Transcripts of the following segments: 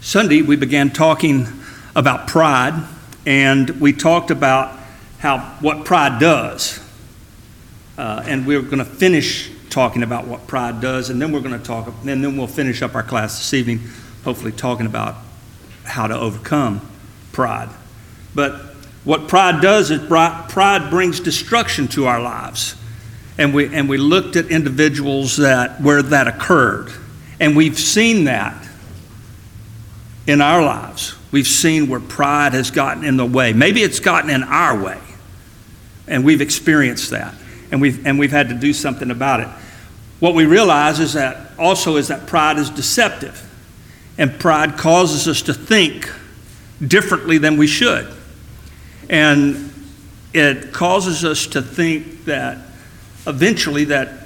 Sunday, we began talking about pride, and we talked about what pride does. And we're going to finish talking about what pride does, and then then we'll finish up our class this evening, hopefully talking about how to overcome pride. But what pride does is pride brings destruction to our lives. And we looked at individuals where that occurred. And we've seen that in our lives. We've seen where pride has gotten in the way. Maybe it's gotten in our way. And we've experienced that. And we've had to do something about it. What we realize is that pride is deceptive. And pride causes us to think differently than we should. And it causes us to think that eventually that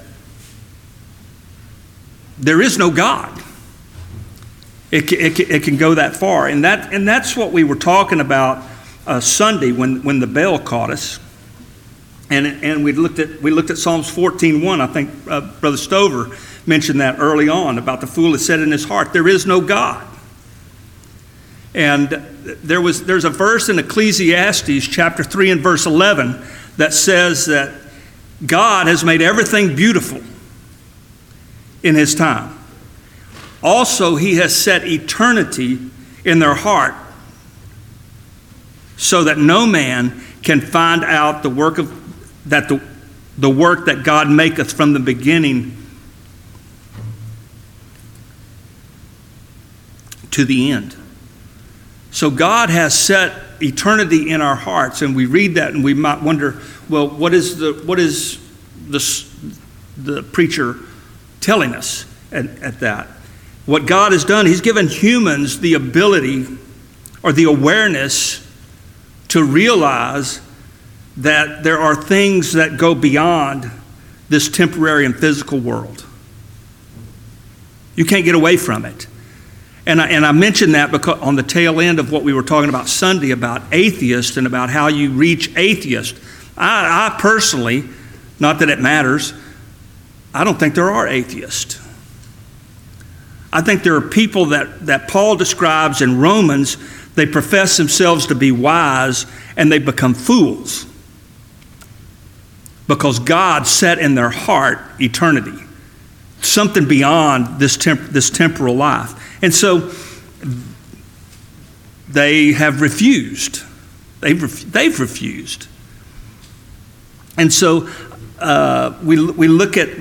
there is no God. It can go that far. And that's what we were talking about Sunday when the bell caught us. And we looked at Psalms 14:1. I think Brother Stover mentioned that early on about the fool has said in his heart, there is no God. And there's a verse in Ecclesiastes chapter 3 and verse 11 that says that God has made everything beautiful in his time. Also, he has set eternity in their heart so that no man can find out the work that God maketh from the beginning to the end. So God has set eternity in our hearts, and we read that and we might wonder, well, what is the preacher telling us at that? What God has done, he's given humans the ability or the awareness to realize that there are things that go beyond this temporary and physical world. You can't get away from it. And I mentioned that because on the tail end of what we were talking about Sunday about atheists and about how you reach atheists. I personally, not that it matters, I don't think there are atheists. I think there are people that Paul describes in Romans, they profess themselves to be wise and they become fools because God set in their heart eternity, something beyond this temporal life. And so they have refused. They've refused. And so we look at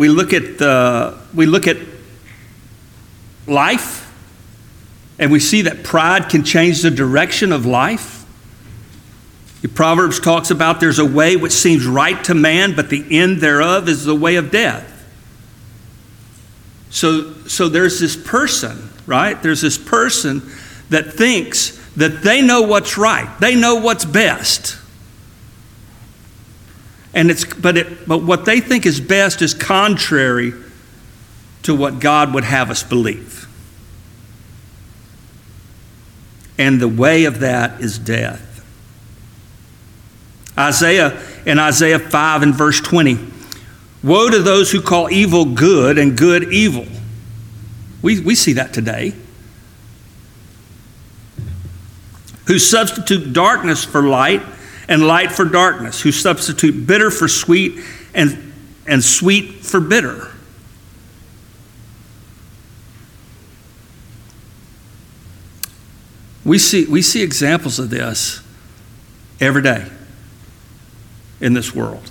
life, and we see that pride can change the direction of life. The Proverbs talks about there's a way which seems right to man, but the end thereof is the way of death. So there's this person, right? There's this person that thinks that they know what's right. They know what's best. But what they think is best is contrary to what God would have us believe. And the way of that is death. In Isaiah 5 and verse 20, woe to those who call evil good and good evil. We see that today. Who substitute darkness for light and light for darkness. Who substitute bitter for sweet and sweet for bitter. We see examples of this every day in this world.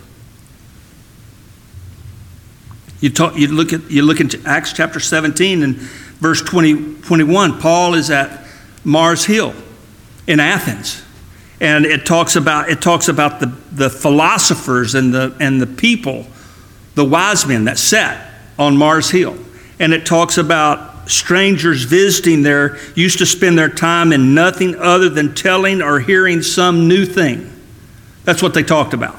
You look into Acts chapter 17 and verse 21. Paul is at Mars Hill in Athens, and it talks about the philosophers and the people, the wise men that sat on Mars Hill, and it talks about strangers visiting there used to spend their time in nothing other than telling or hearing some new thing. That's what they talked about.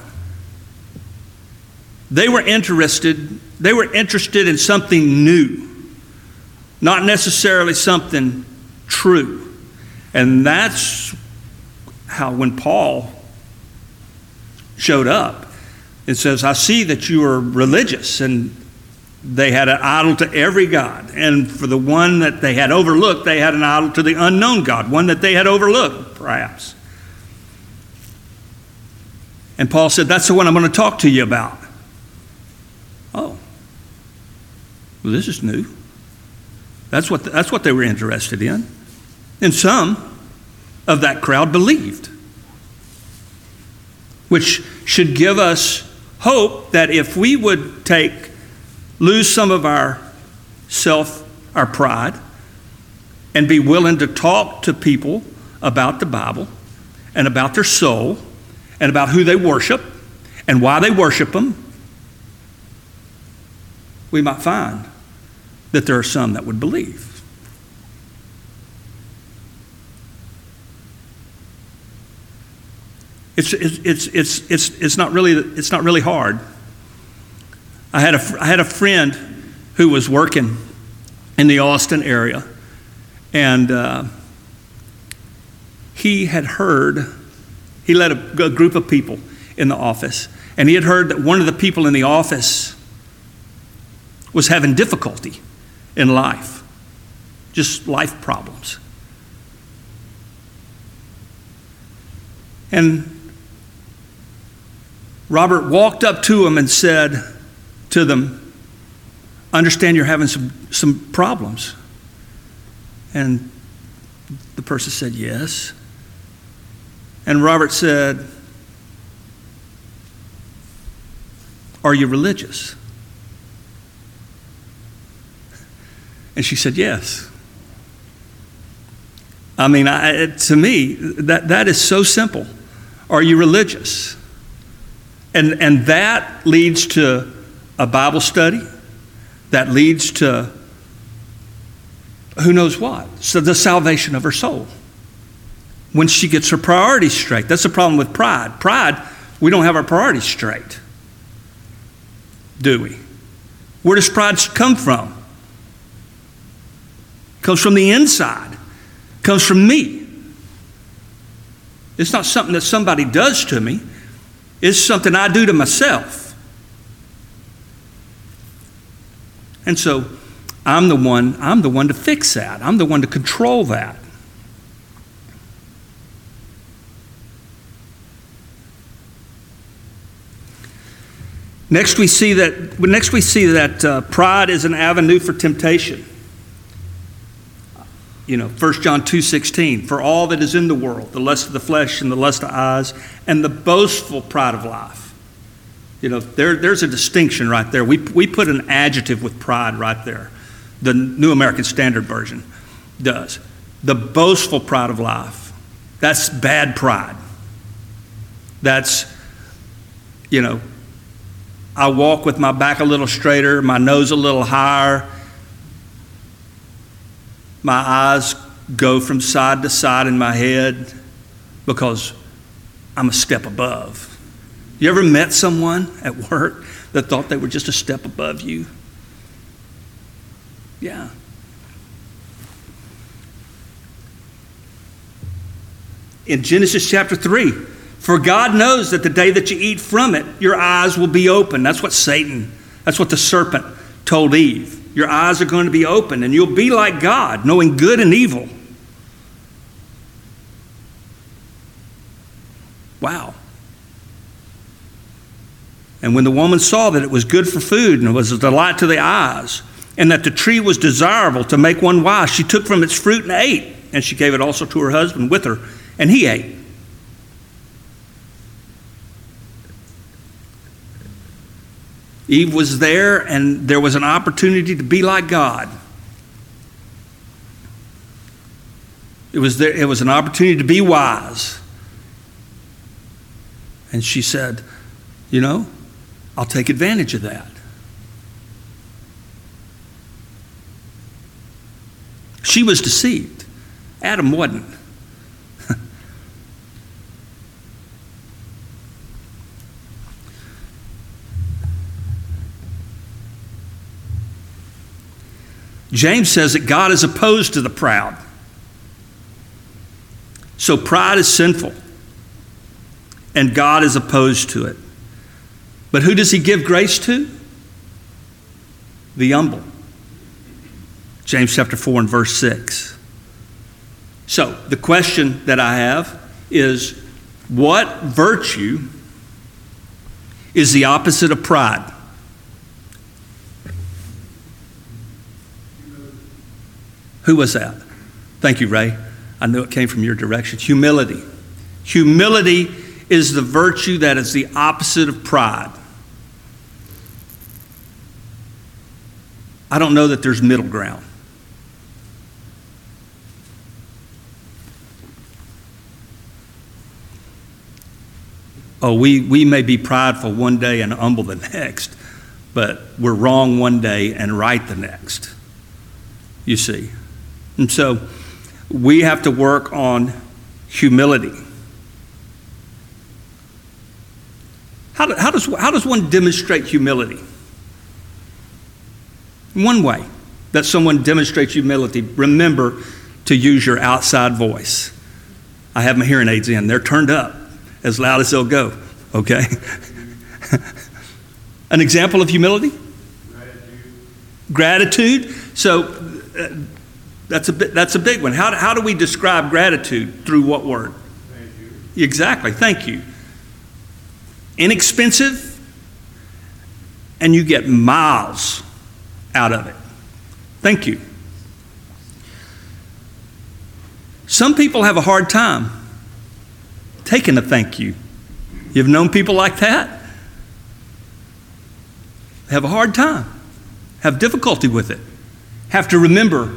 They were interested in something new, not necessarily something true. And that's how when Paul showed up, it says, I see that you are religious and They had an idol to every god. And for the one that they had overlooked, they had an idol to the unknown God, one that they had overlooked, perhaps. And Paul said, that's the one I'm going to talk to you about. Oh, well, this is new. That's what they were interested in. And some of that crowd believed, which should give us hope that if we would lose some of our pride, and be willing to talk to people about the Bible and about their soul and about who they worship and why they worship them, we might find that there are some that would believe. It's not really hard. I had a friend who was working in the Austin area, and he led a group of people in the office, and he had heard that one of the people in the office was having difficulty in life, just life problems. And Robert walked up to him and said to them, "I understand you're having some problems." And the person said, "Yes." And Robert said, "Are you religious?" And she said, "Yes." I mean, to me, that is so simple. Are you religious? And that leads to a Bible study. That leads to who knows what. So the salvation of her soul. When she gets her priorities straight. That's the problem with pride. Pride, we don't have our priorities straight. Do we? Where does pride come from? It comes from the inside. It comes from me. It's not something that somebody does to me. It's something I do to myself. And so I'm the one to fix that. I'm the one to control that. Next we see that pride is an avenue for temptation. 1 John 2:16, for all that is in the world, the lust of the flesh and the lust of eyes, and the boastful pride of life. There's a distinction right there. We put an adjective with pride right there. The New American Standard Version does. The boastful pride of life. That's bad pride. That's, I walk with my back a little straighter, my nose a little higher. My eyes go from side to side in my head because I'm a step above. You ever met someone at work that thought they were just a step above you? Yeah. In Genesis chapter 3, for God knows that the day that you eat from it, your eyes will be open. That's what the serpent told Eve. Your eyes are going to be open and you'll be like God, knowing good and evil. Wow. And when the woman saw that it was good for food and it was a delight to the eyes, and that the tree was desirable to make one wise, she took from its fruit and ate, and she gave it also to her husband with her, and he ate. Eve was there, and there was an opportunity to be like God. It was an opportunity to be wise. And she said, I'll take advantage of that. She was deceived. Adam wasn't. James says that God is opposed to the proud. So pride is sinful, and God is opposed to it. But who does he give grace to? the humble. James chapter 4 and verse 6. So the question that I have is, what virtue is the opposite of pride? Who was that? Thank you, Ray. I knew it came from your direction. Humility. Humility is the virtue that is the opposite of pride. I don't know that there's middle ground. Oh, we may be prideful one day and humble the next, but we're wrong one day and right the next, you see. And so we have to work on humility. How does one demonstrate humility? One way that someone demonstrates humility, remember to use your outside voice. I have my hearing aids in. They're turned up as loud as they'll go, okay? An example of humility? Gratitude. So that's a big one. How do we describe gratitude? Through what word? Thank you. Exactly, thank you. Inexpensive, and you get miles out of it. Thank you. Some people have a hard time taking a thank you. You've known people like that? Have a hard time, have difficulty with it, have to remember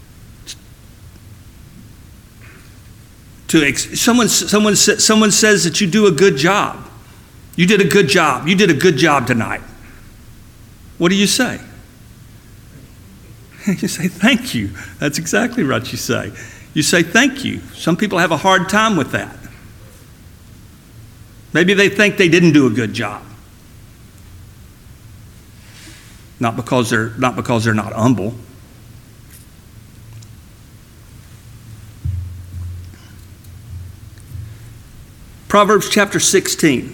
someone says that you do a good job. You did a good job. You did a good job tonight. What do you say? You say, thank you. That's exactly what you say. You say, thank you. Some people have a hard time with that. Maybe they think they didn't do a good job. Not because they're not humble. Proverbs chapter 16.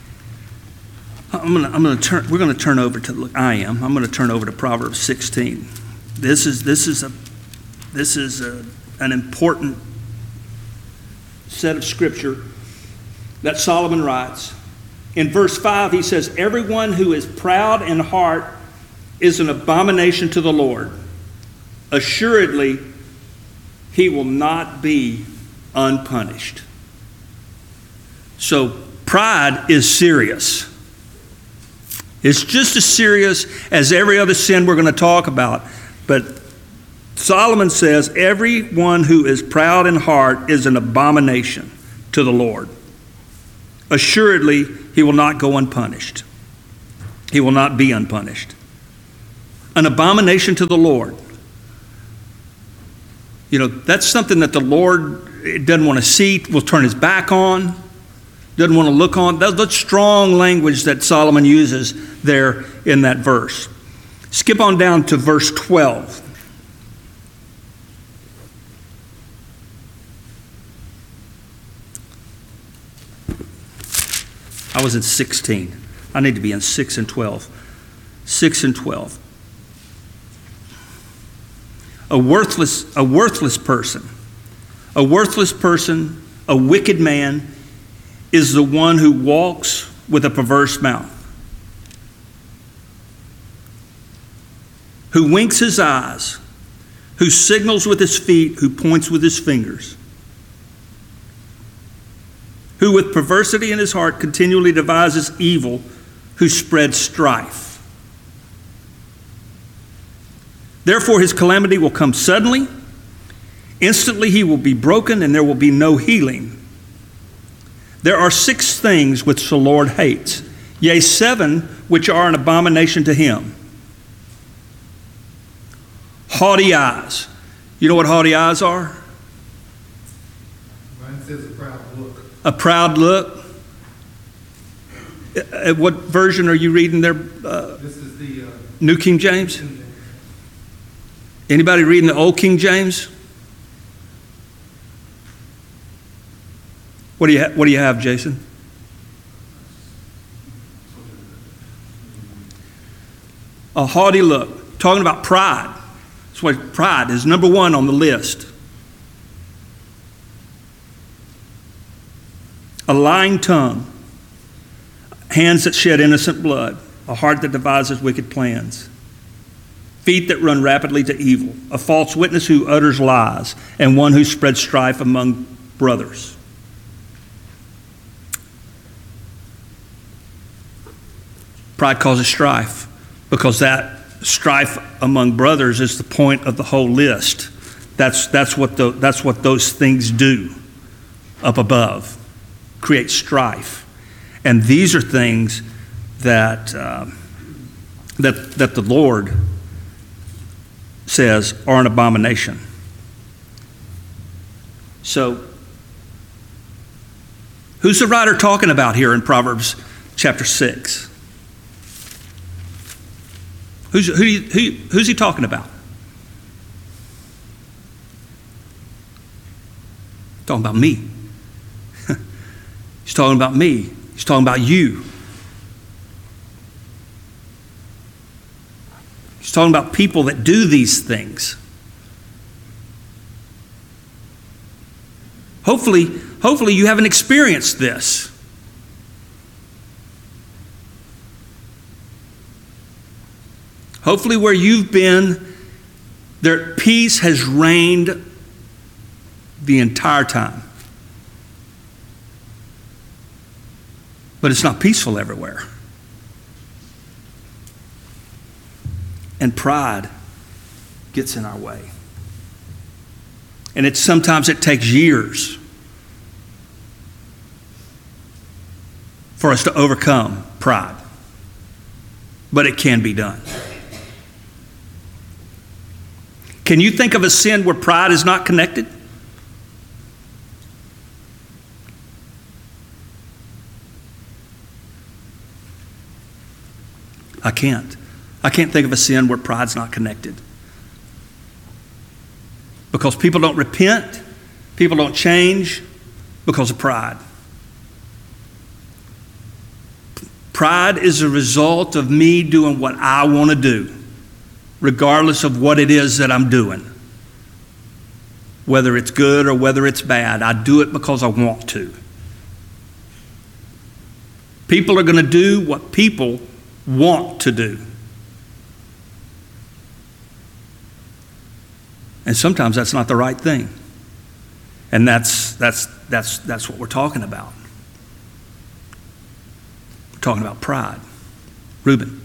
I'm going to turn over to Proverbs 16. This is an important set of scripture that Solomon writes. In verse 5, he says, "Everyone who is proud in heart is an abomination to the Lord. Assuredly, he will not be unpunished." So pride is serious. It's just as serious as every other sin we're going to talk about. But Solomon says, everyone who is proud in heart is an abomination to the Lord. Assuredly, he will not go unpunished. He will not be unpunished. An abomination to the Lord. You know, that's something that the Lord doesn't want to see, will turn his back on, doesn't want to look on. That's strong language that Solomon uses there in that verse. Skip on down to verse 12. I was in 16. I need to be in 6 and 12. 6 and 12. A worthless person, a wicked man is the one who walks with a perverse mouth, who winks his eyes, who signals with his feet, who points with his fingers, who with perversity in his heart continually devises evil, who spreads strife. Therefore his calamity will come suddenly. Instantly he will be broken, and there will be no healing. There are 6 things which the Lord hates, yea, 7 which are an abomination to him. Haughty eyes. You know what haughty eyes are? Mine says a proud look. A proud look. What version are you reading there? This is the New King James? Anybody reading the Old King James? What do you have, Jason? A haughty look. talking about pride. That's what pride is, number one on the list. A lying tongue, hands that shed innocent blood, a heart that devises wicked plans, feet that run rapidly to evil, a false witness who utters lies, and one who spreads strife among brothers. Pride causes strife because that strife among brothers is the point of the whole list. That's what those things do up above. Create strife. And these are things that the Lord says are an abomination. So, who's the writer talking about here in Proverbs chapter 6? Who's he talking about? Talking about me. He's talking about me. He's talking about you. He's talking about people that do these things. Hopefully you haven't experienced this. Hopefully where you've been, their peace has reigned the entire time. But it's not peaceful everywhere. And pride gets in our way. And sometimes it takes years for us to overcome pride. But it can be done. Can you think of a sin where pride is not connected? I can't. I can't think of a sin where pride's not connected. Because people don't repent, people don't change because of pride. Pride is a result of me doing what I want to do, regardless of what it is that I'm doing. Whether it's good or whether it's bad, I do it because I want to. People are going to do what people want to do. And sometimes that's not the right thing. And that's what we're talking about. We're talking about pride. Reuben.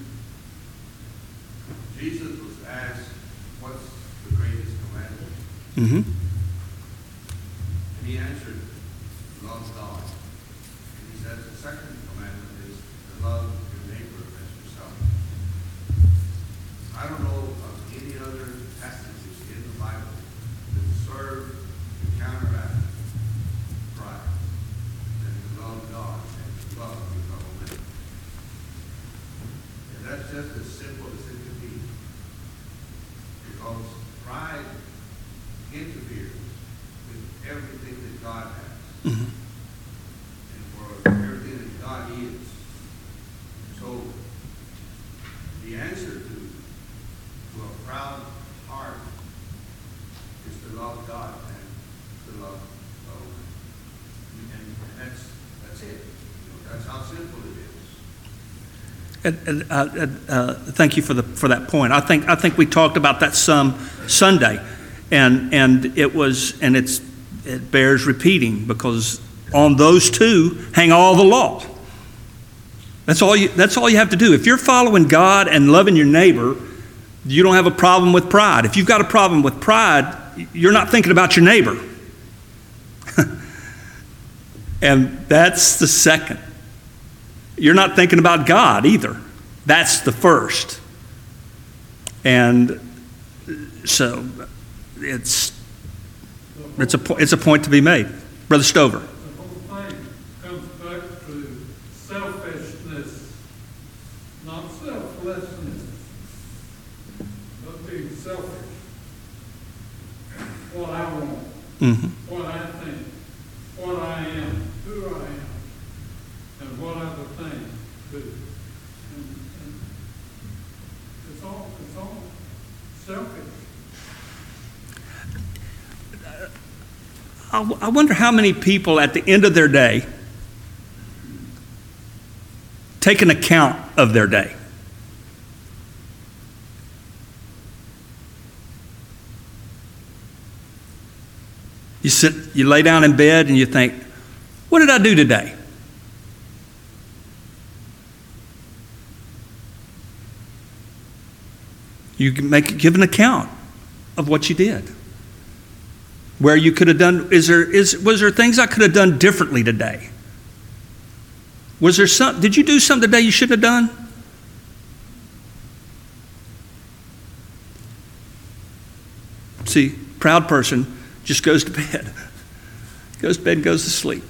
Jesus was asked, what's the greatest commandment? Mm-hmm. And he answered, love God. And he said, the second commandment is to love your neighbor as yourself. I don't know of any other passages in the Bible that serve to counteract pride than to love God and to love your fellow man. And that's just as simple as it can be. Because pride interferes with everything that God has. Mm-hmm. And for everything that God is. So the answer to a proud heart is to love God and to love fellow man. And that's it. You know, that's how simple it is. Thank you for that point. I think we talked about that some Sunday, and it bears repeating because on those two hang all the law. That's all you have to do. If you're following God and loving your neighbor, you don't have a problem with pride. If you've got a problem with pride, you're not thinking about your neighbor. And that's the second. You're not thinking about God either. That's the first. And so it's a point to be made. Brother Stover. The whole thing comes back to selfishness, not selflessness, but being selfish. What I want, Mm-hmm. what I think, what I am, who I am, and what other things do. And it's all I wonder how many people at the end of their day take an account of their day. You lay down in bed and you think, what did I do today? You can give an account of what you did. Where you could have done, was there things I could have done differently today? Did you do something today you shouldn't have done? See, proud person just goes to bed. Goes to bed and goes to sleep.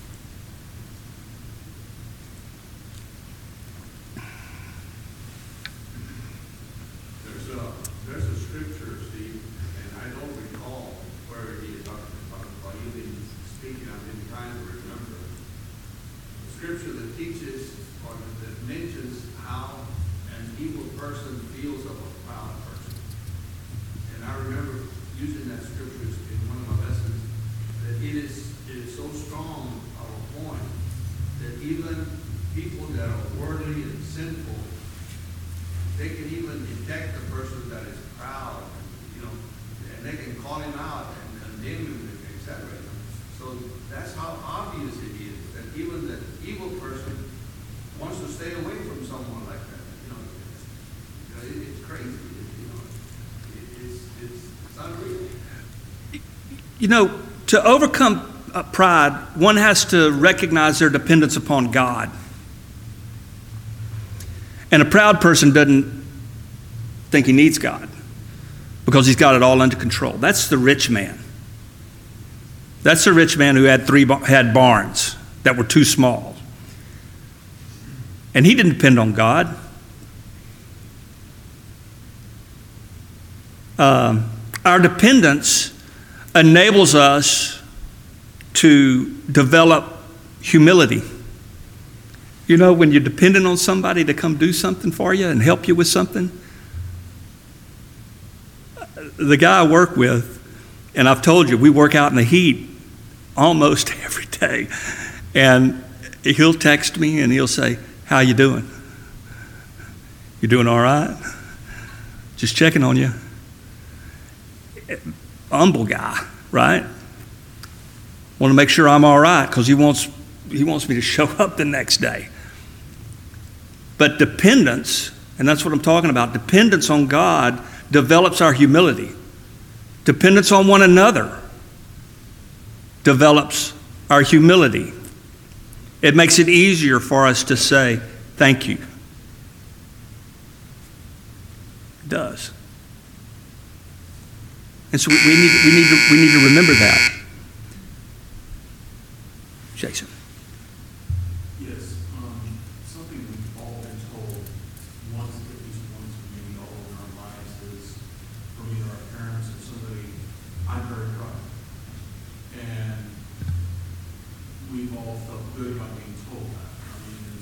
There's a scripture, Steve, and I don't recall where he is talking about, while you've been speaking, I've been trying to remember. The scripture that teaches, or that mentions how an evil person feels of a proud person. And I remember using that scripture in one of my lessons, that it is so strong of a point that even people that are worldly and sinful, they can even detect a person that is proud, and they can call him out and condemn him, etc. So that's how obvious it is that even the evil person wants to stay away from someone like that. It's crazy. It's unreal. To overcome pride, one has to recognize their dependence upon God. And a proud person doesn't think he needs God because he's got it all under control. That's the rich man. That's the rich man who had barns that were too small. And he didn't depend on God. Our dependence enables us to develop humility. When you're dependent on somebody to come do something for you and help you with something. The guy I work with, and I've told you, we work out in the heat almost every day. And he'll text me and he'll say, how you doing? You doing all right? Just checking on you. Humble guy, right? Want to make sure I'm all right because he wants me to show up the next day. But dependence, and that's what I'm talking about, dependence on God develops our humility. Dependence on one another develops our humility. It makes it easier for us to say, thank you. It does. And so we need to remember that. Jason. Yes, something we've all been told once, at least once, maybe all in our lives is from either our parents or somebody, I'm very proud. And we've all felt good about being told that. I mean,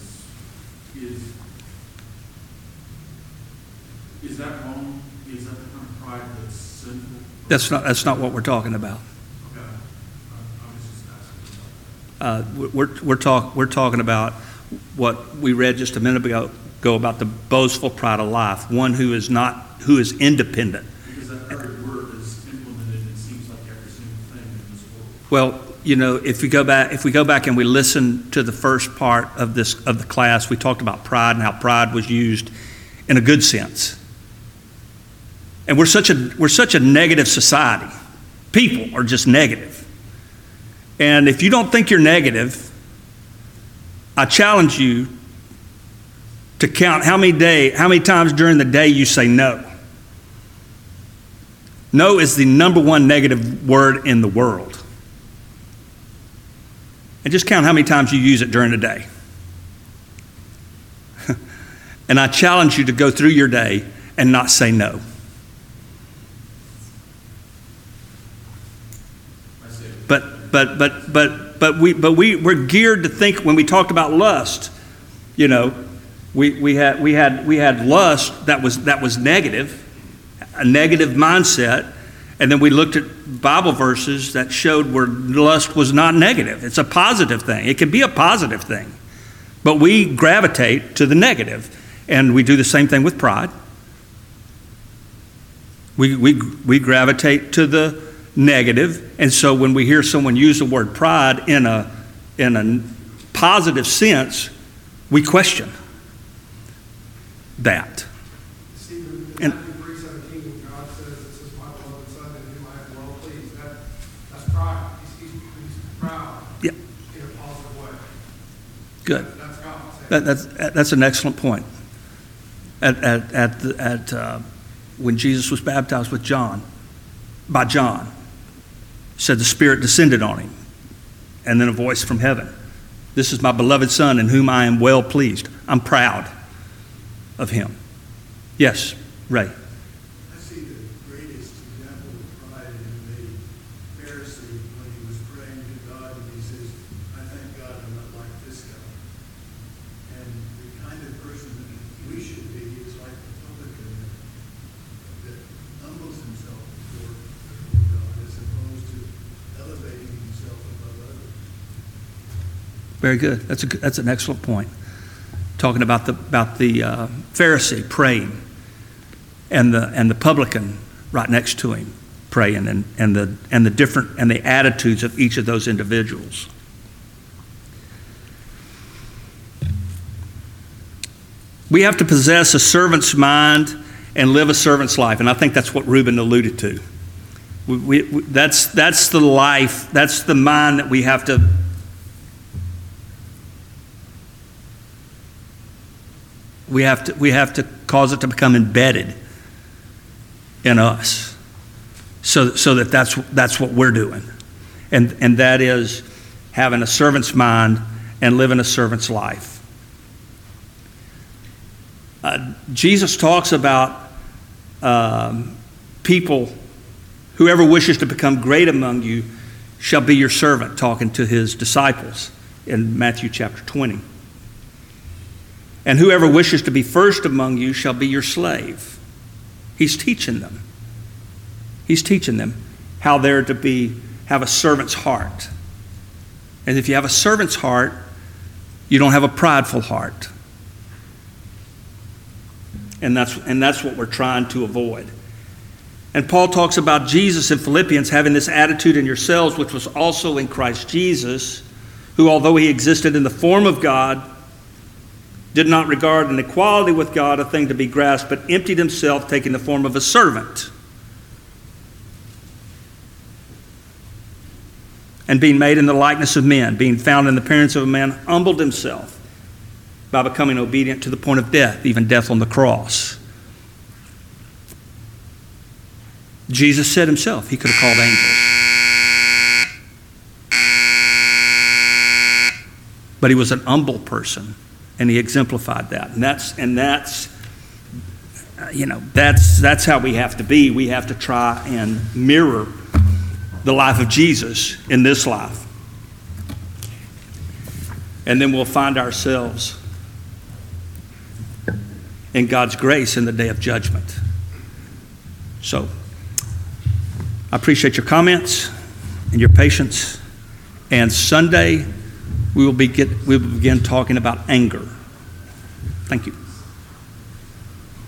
is that wrong? Is that the kind of pride that's sinful? That's not what we're talking about. Okay. I was just asking about that. We're talking about what we read just a minute ago about the boastful pride of life, one who is independent. Because that very word is implemented, it seems like every single thing in this world. Well, if we go back and we listen to the first part of the class, we talked about pride and how pride was used in a good sense. And we're such a negative society. People are just negative. And if you don't think you're negative, I challenge you to count how many times during the day you say no. No is the number one negative word in the world. And just count how many times you use it during the day. And I challenge you to go through your day and not say no. But we're geared to think when we talked about lust, we had lust that was negative, a negative mindset, And then we looked at Bible verses that showed where lust was not negative. It's a positive thing. It can be a positive thing. But we gravitate to the negative. And we do the same thing with pride. We gravitate to the negative. And so when we hear someone use the word pride in a positive sense, we question that. Stephen, in And- Matthew 3:17, God says, "This is my beloved Son, in whom I am well pleased." That's pride. He's proud Yep. in a positive way. Good. That's God saying. That's an excellent point. When Jesus was baptized by John, said the Spirit descended on him, and then a voice from heaven. This is my beloved Son in whom I am well pleased. I'm proud of him. Yes, Ray. I see the greatest example of pride in the Pharisee when he was praying to God and he says, "I thank God I'm not like this guy." And the kind of person that we should be is like the publican that humbles himself before God as opposed to elevating himself above others. Very good. That's an excellent point. Talking about the Pharisee praying, and the publican right next to him praying, and the attitudes of each of those individuals. We have to possess a servant's mind and live a servant's life, and I think that's what Reuben alluded to. That's the life. That's the mind that we have to. We have to cause it to become embedded in us, so that's what we're doing, and that is having a servant's mind and living a servant's life. Jesus talks about people, whoever wishes to become great among you shall be your servant, talking to his disciples in Matthew chapter 20. And whoever wishes to be first among you shall be your slave. He's teaching them. He's teaching them how they're to have a servant's heart. And if you have a servant's heart, you don't have a prideful heart. And that's what we're trying to avoid. And Paul talks about Jesus in Philippians having this attitude in yourselves, which was also in Christ Jesus, who, although he existed in the form of God, did not regard an equality with God a thing to be grasped, but emptied himself, taking the form of a servant. And being made in the likeness of men, being found in the appearance of a man, humbled himself by becoming obedient to the point of death, even death on the cross. Jesus said himself he could have called angels. But he was an humble person. And he exemplified that, and that's how we have to be. We have to try and mirror the life of Jesus in this life, and then we'll find ourselves in God's grace in the day of judgment. So, I appreciate your comments and your patience. And Sunday, we will begin talking about anger. Thank you.